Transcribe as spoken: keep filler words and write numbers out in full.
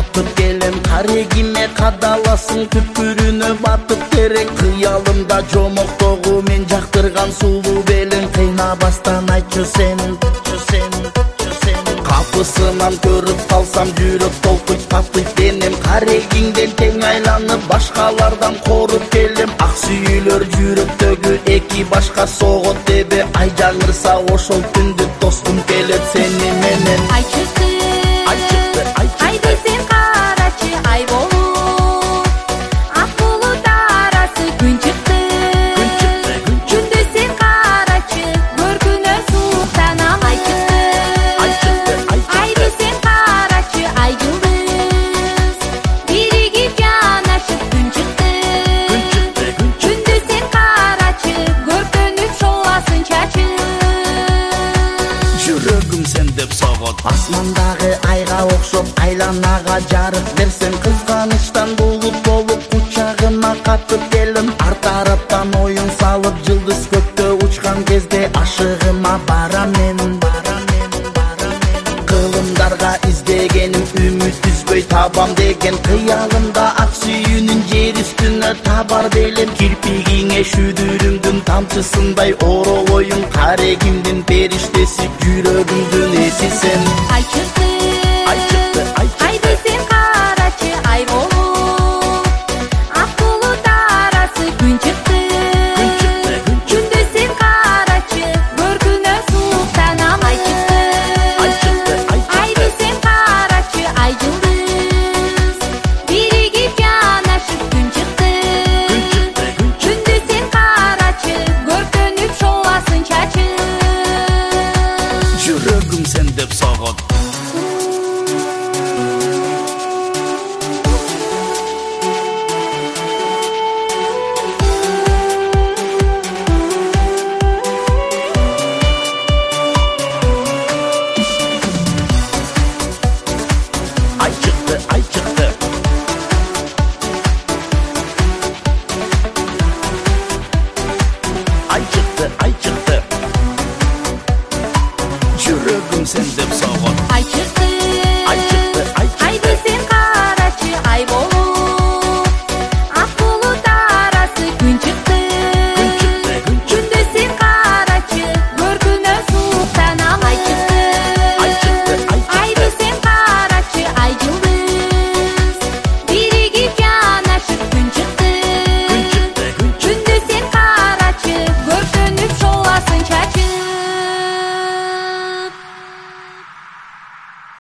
батып келем, карегиме кадаласың түпкүрүнө батып терең. Кыялымда жомоктогу мен жактырган сулуу белиң, кыйнабастан айтчу сенин, капысынан көрүп калсам жүрөк толкуйт патыйт денем. Карегиңден тең айланып башкалардан коруп келем. Ак сүйүлөр жүрөктөгү эки башка согот дебе, ай жаңырса ошол түндү тоскум келет сени менен. Ай чыкты, ай чыкты, ай чыкты, ай десең карачы ай болуп, ак булут арасы күн чыкты, күн чыкты, күн күн десең карачы көркүнө сууктанам. Ай чыкты, ай чыкты, ай ай десең карачы ай жылдыз, биригип жанашып күн чыкты, күн чыкты, күн чыкты. күн десең карачы көркөнүп шоласың чачы. Жүрөгүм сен деп согот, асмандагы айга окшоп айланага жарык берсем, кызганычтан булут болуп кучагыма катып келем. Ар тараптан оюн салып жылдыз көктө учкан кезде, ашыгыма барам мен, барам мен, барам мен. Кылымдарга издегеним үмүт үзбөй табам деген, кыялымда ак сүйүүнүн жер үстүнө табар белем. Кирпигиңе шүдүрүмдүн тамчысындай оролоюн, карегимдин периштеси жүрөгүмдүн эси сен. Ай чыкты, ай чыкты, ай чыкты, ай десең карачы ай болуп, ак булут арасы күн чыкты, күн чыкты, күн күн десең карачы көркүнө сууктанам. Ай чыкты, ай чыкты, ай ай десең карачы ай жылдыз, биригип жанашып күн чыкты, күн чыкты, күн чыкты. күн десең карачы көркөнүп шоласың чачы. Жүрөгүм сен деп согот. Ай чыкты, ай чыкты, ай чыкты, ай чыкты. Жүрөгүм сен деп согот.